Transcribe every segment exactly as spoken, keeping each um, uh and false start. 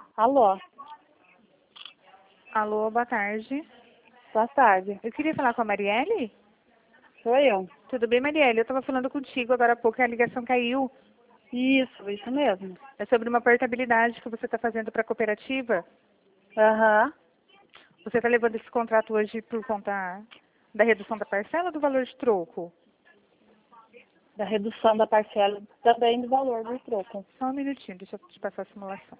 Alô, Alô, boa tarde. boa tarde. Eu queria falar com a Marielle. Sou eu. Tudo bem, Marielle? Eu estava falando contigo agora há pouco e a ligação caiu. Isso, isso mesmo. É sobre uma portabilidade que você está fazendo para a cooperativa. Aham. Você está levando esse contrato hoje por conta da redução da parcela ou do valor de troco? Da redução da parcela também do valor do troco. Só um minutinho, deixa eu te passar a simulação.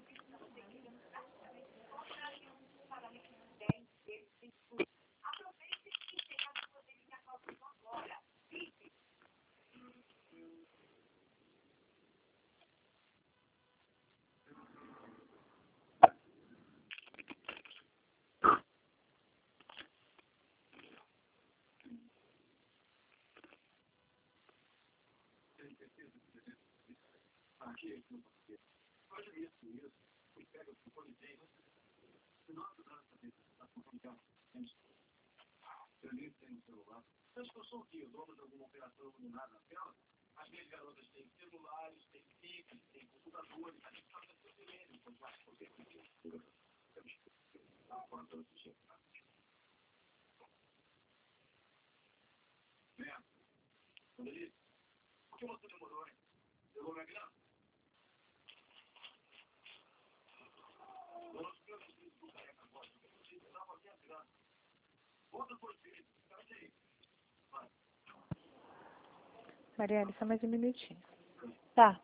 Marielle, só mais um minutinho. Tá.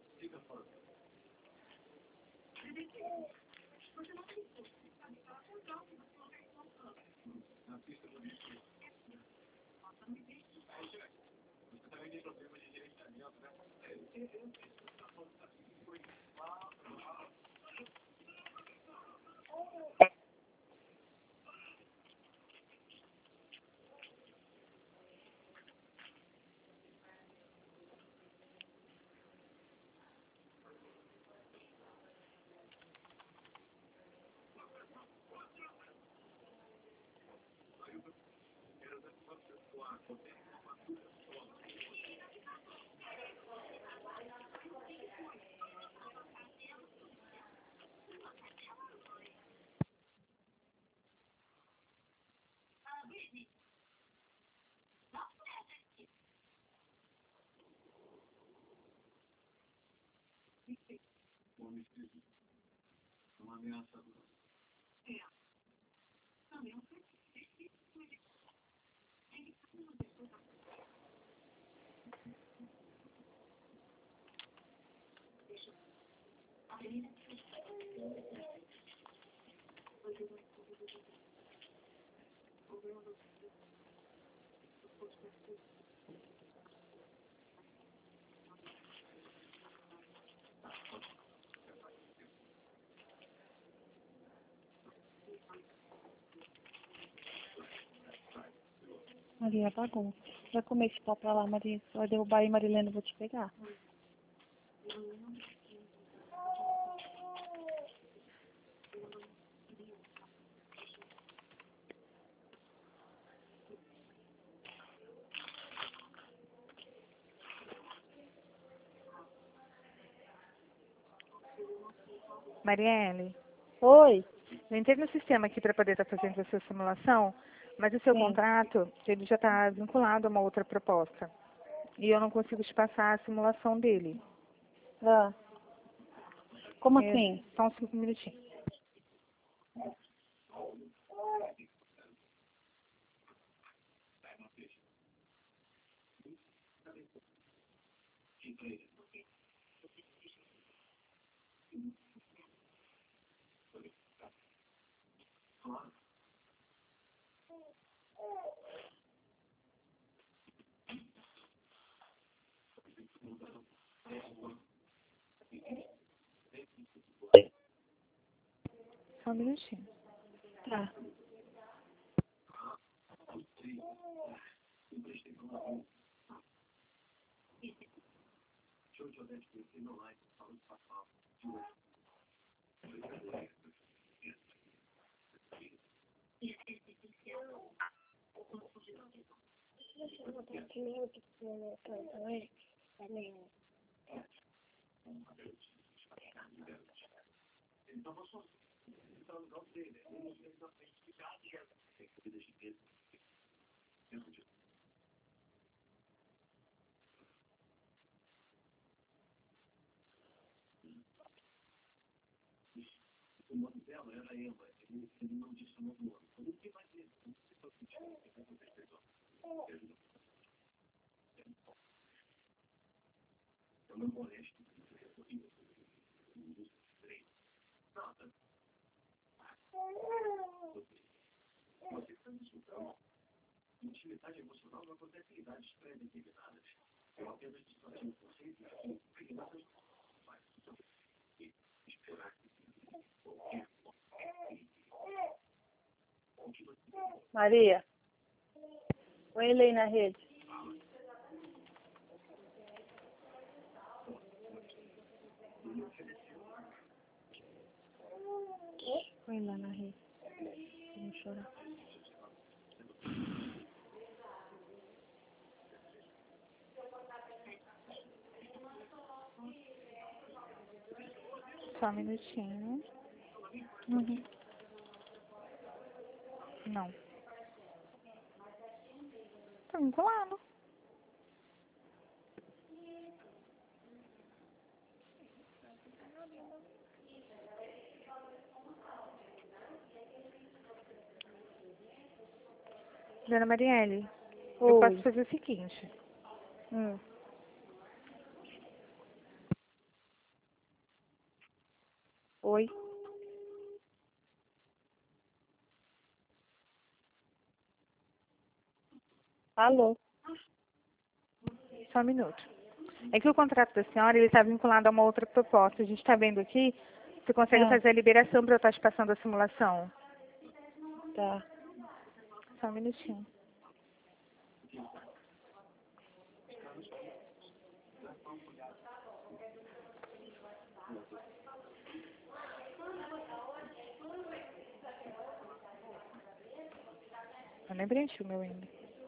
Maria, bagunça. Vai comer esse pau pra lá, Maria. Você vai derrubar aí, Marilena, eu vou te pegar. Marielle, Oi? eu entrei no sistema aqui para poder estar fazendo essa simulação, mas o seu Sim. contrato, ele já está vinculado a uma outra proposta. E eu não consigo te passar a simulação dele. Ah. Como É, assim? só uns cinco minutinhos. Só um minutinho. Tá. Maria, põe ele aí na rede. Põe lá na rede. Vamos chorar. Só um minutinho. Uhum. Não. Tá vinculado. Dona Marielle, eu Oi. posso fazer o seguinte. Hum. Oi. Alô. Só um minuto. É que o contrato da senhora, ele está vinculado a uma outra proposta. A gente está vendo aqui, você consegue Ah. fazer a liberação para eu estar te passando a simulação? Tá. Só um minutinho. Eu nem preenchi o meu ainda.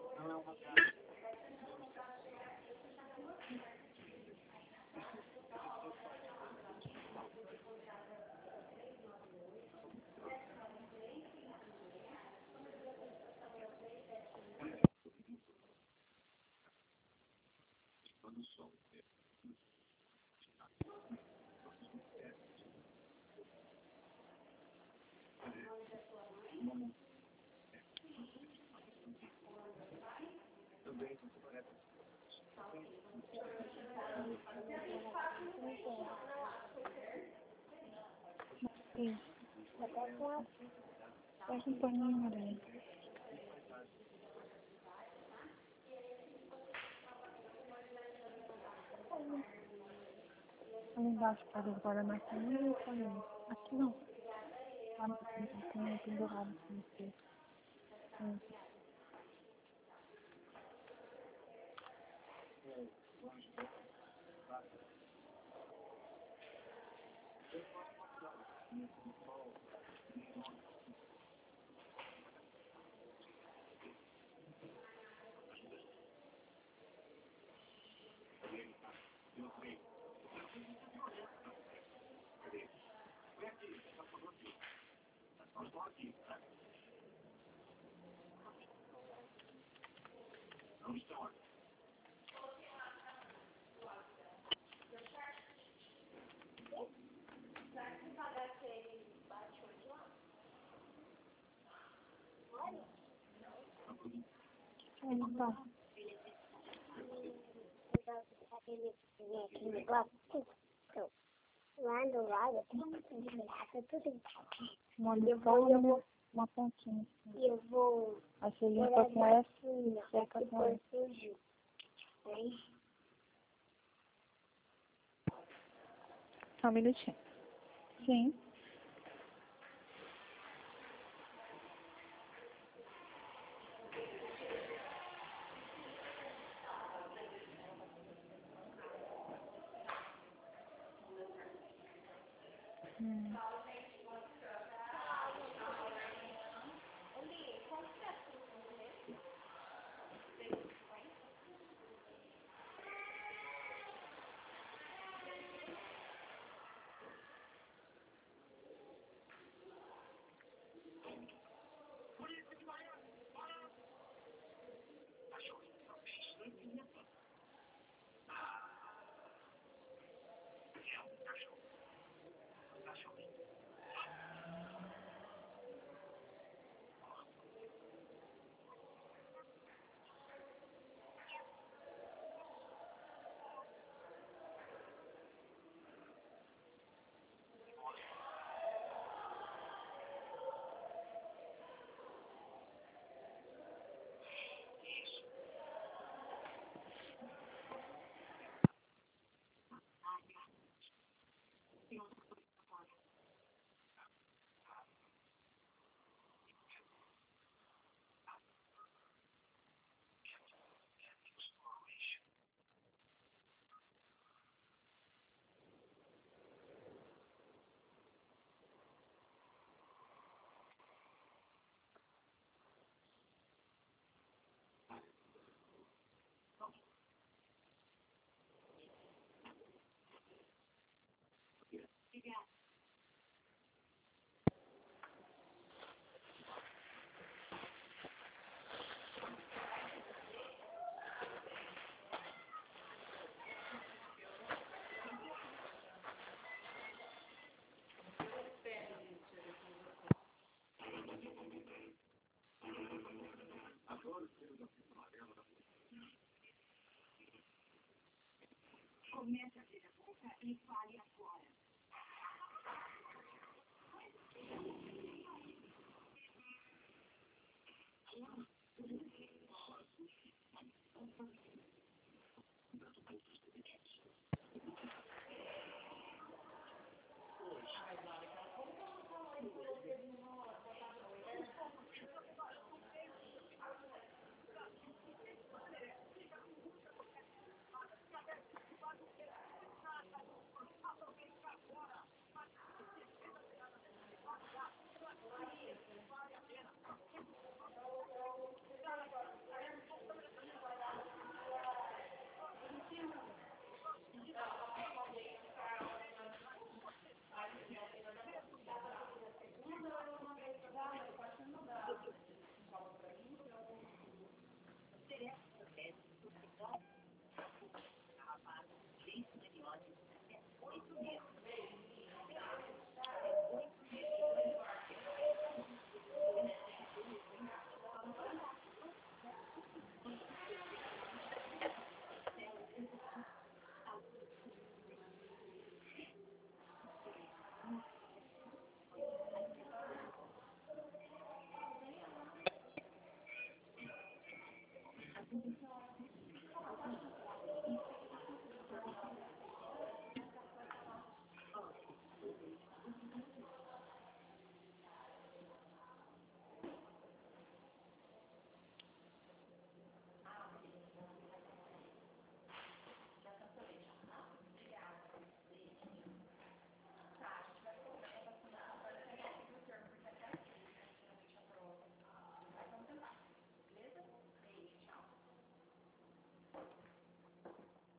Sim. Faz um paninho, Maria. Ali embaixo, para agora na cama e paninho. Aqui não. Lá no tem pendurado assim. Aqui. Hum. Então. Aquele negócio, então, lá do lado tem tudo de graça, tudo em casa. Uma Eu vou, eu vou, uma pontinha. e eu vou Aí você pôr limpa as com essa vacinas, e seca com depois essa. sujo. Aí, Só um minutinho. Sim. Hum. começa a ter a conta e fale a